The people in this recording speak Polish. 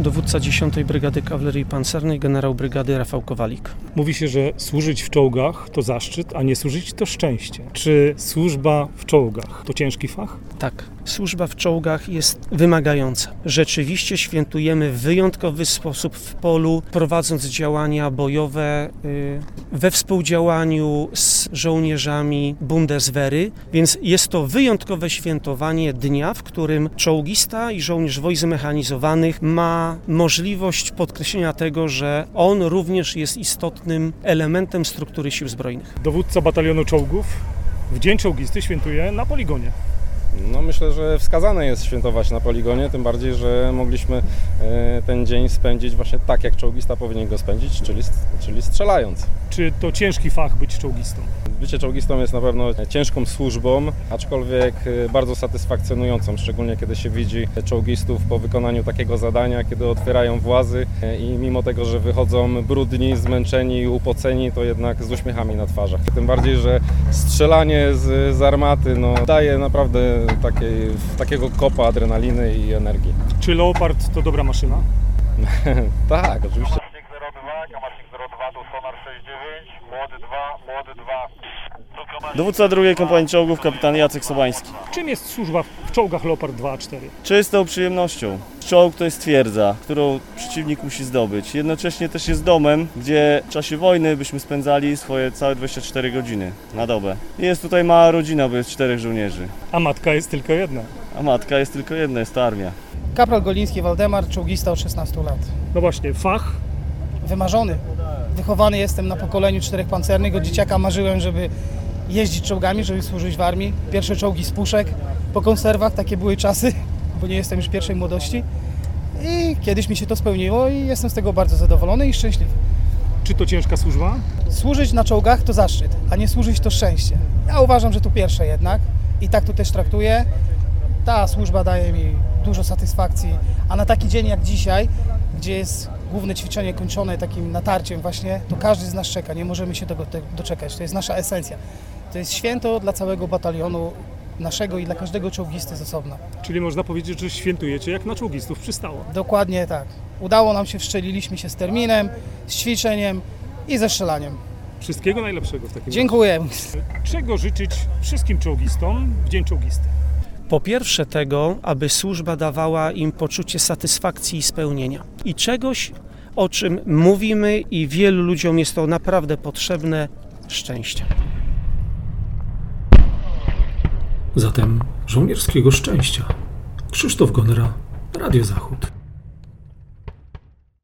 Dowódca 10. Brygady Kawalerii Pancernej, generał brygady Rafał Kowalik. Mówi się, że służyć w czołgach to zaszczyt, a nie służyć to szczęście. Czy służba w czołgach to ciężki fach? Tak, służba w czołgach jest wymagająca. Rzeczywiście świętujemy w wyjątkowy sposób w polu, prowadząc działania bojowe we współdziałaniu z żołnierzami Bundeswehry, więc jest to wyjątkowe świętowanie dnia, w którym czołgista i żołnierz wojsk zmechanizowanych ma możliwość podkreślenia tego, że on również jest istotnym elementem struktury sił zbrojnych. Dowódca batalionu czołgów w Dzień Czołgisty świętuje na poligonie. No myślę, że wskazane jest świętować na poligonie, tym bardziej, że mogliśmy ten dzień spędzić właśnie tak, jak czołgista powinien go spędzić, czyli strzelając. Czy to ciężki fach być czołgistą? Bycie czołgistą jest na pewno ciężką służbą, aczkolwiek bardzo satysfakcjonującą, szczególnie kiedy się widzi czołgistów po wykonaniu takiego zadania, kiedy otwierają włazy i mimo tego, że wychodzą brudni, zmęczeni, upoceni, to jednak z uśmiechami na twarzach. Tym bardziej, że strzelanie z armaty daje naprawdę takiego kopa adrenaliny i energii. Czy Leopard to dobra maszyna? Tak, oczywiście. Kamasznik 02, tu sonar 69, młody 2. Dowódca drugiej kompanii czołgów, kapitan Jacek Sobański. Czym jest służba w czołgach Leopard 2 a 4? Czystą przyjemnością. Czołg to jest twierdza, którą przeciwnik musi zdobyć. Jednocześnie też jest domem, gdzie w czasie wojny byśmy spędzali swoje całe 24 godziny na dobę. Jest tutaj mała rodzina, bo jest 4 żołnierzy. A matka jest tylko jedna. A matka jest tylko jedna, jest to armia. Kapral Goliński Waldemar, czołgista od 16 lat. No właśnie, fach? Wymarzony. Wychowany jestem na pokoleniu 4 pancernych. Od dzieciaka marzyłem, żeby jeździć czołgami, żeby służyć w armii. Pierwsze czołgi z puszek po konserwach, takie były czasy, bo nie jestem już pierwszej młodości. I kiedyś mi się to spełniło i jestem z tego bardzo zadowolony i szczęśliwy. Czy to ciężka służba? Służyć na czołgach to zaszczyt, a nie służyć to szczęście. Ja uważam, że to pierwsze jednak i tak to też traktuję. Ta służba daje mi dużo satysfakcji, a na taki dzień jak dzisiaj, gdzie jest główne ćwiczenie kończone takim natarciem właśnie, to każdy z nas czeka, nie możemy się tego doczekać, to jest nasza esencja. To jest święto dla całego batalionu naszego i dla każdego czołgisty z osobna. Czyli można powiedzieć, że świętujecie jak na czołgistów przystało. Dokładnie tak. Udało nam się, wszczeliliśmy się z terminem, z ćwiczeniem i ze strzelaniem. Wszystkiego najlepszego w takim Dziękuję. razie. Czego życzyć wszystkim czołgistom w Dzień Czołgisty? Po pierwsze tego, aby służba dawała im poczucie satysfakcji i spełnienia. I czegoś, o czym mówimy i wielu ludziom jest to naprawdę potrzebne, szczęścia. Zatem żołnierskiego szczęścia. Krzysztof Gonera, Radio Zachód.